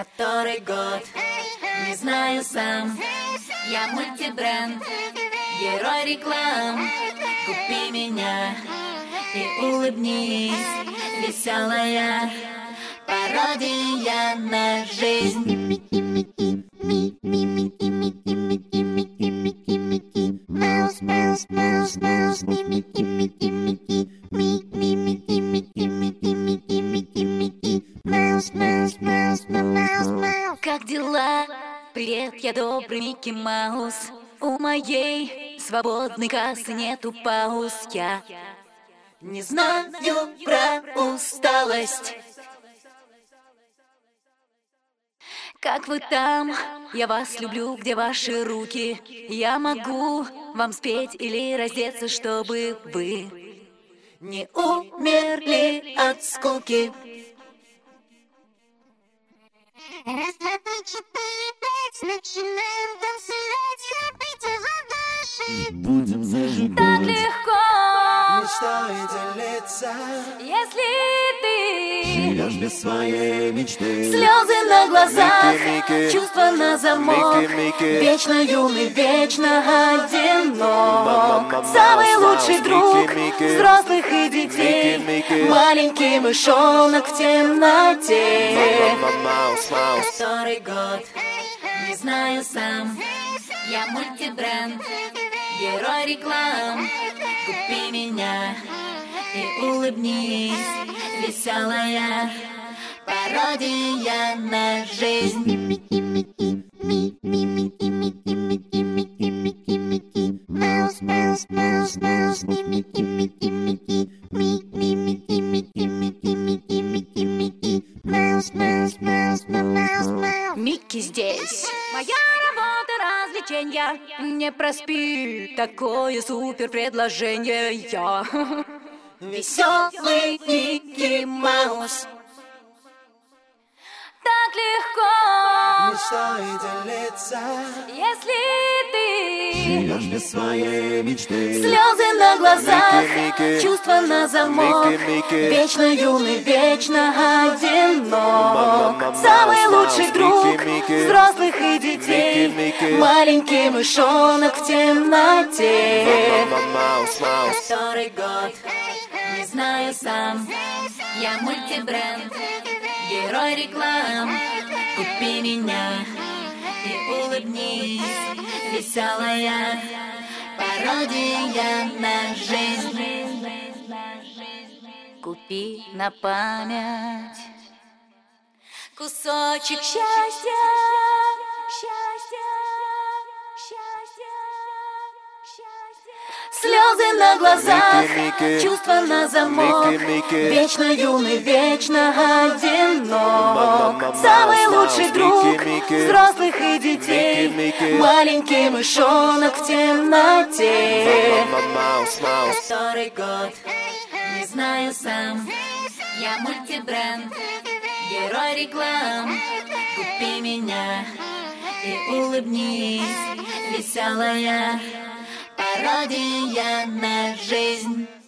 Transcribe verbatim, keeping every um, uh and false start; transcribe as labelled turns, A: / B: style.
A: Который год, не знаю сам. Я мультибренд, герой реклам. Купи меня и улыбнись, веселая пародия на жизнь. Как дела? Привет, я добрый Микки Маус. У моей свободной кассы нету пауз. Я не знаю про усталость. Как вы там? Я вас люблю, где ваши руки? Я могу вам спеть или раздеться, чтобы вы не умерли от скуки.
B: Раз, два, три, четыре, пять, начинаем танцевать, хапайте за души.
C: Будем зажигать.
A: Так легко,
C: Мечтой делиться.
A: если ты
C: Живешь без своей мечты.
A: слезы на глазах,
C: Микки, Микки.
A: чувства на замок.
C: Микки, Микки.
A: Вечно юный, вечно одинок.
C: Мама,
A: Самый
C: Маус,
A: лучший
C: Маус,
A: друг
C: Микки, Микки.
A: взрослых и детей.
C: Микки, Микки.
A: Маленький мышонок в темноте.
C: Маус, Маус.
A: Который год, не знаю сам. Я мультибренд, герой реклам. Купи меня и улыбнись, веселая пародия на жизнь.
B: Маус, маус, маус, маус, Микки, Микки, Микки, Микки, Микки, Микки, Микки, Микки, Микки, Микки, маус, маус, маус, маус, маус.
A: Микки здесь. Моя работа развлеченья. Не проспи такое супер предложение. Я веселый Микки Маус. Так легко,
C: Мечтой делиться.
A: если ты
C: Живешь без своей мечты.
A: слезы на глазах,
C: Микки, Микки.
A: чувства на замок.
C: Микки, Микки.
A: Вечно юный, вечно одинок.
C: Мама,
A: Самый
C: Маус,
A: лучший
C: Маус,
A: друг
C: Микки, Микки.
A: взрослых и детей.
C: Микки, Микки.
A: Маленький мышонок в темноте.
C: Маус, Маус.
A: Который год, не знаю сам. Я мультибренд, герой реклам. Купи меня и улыбнись, веселая пародия на жизнь. Купи на память кусочек счастья, счастья, счастья, счастья. Слезы на глазах,
C: Микки, Микки.
A: чувства на замок.
C: Микки, Микки.
A: Вечно юный, вечно одинок.
C: Мама,
A: Самый
C: Маус,
A: лучший
C: Маус,
A: друг
C: Микки, Микки.
A: взрослых и детей.
C: Микки, Микки.
A: Маленький мышонок в темноте.
C: Маус, Маус.
A: Который год, не знаю сам. Я мультибренд, герой реклам. Купи меня и улыбнись, веселая пародия на жизнь.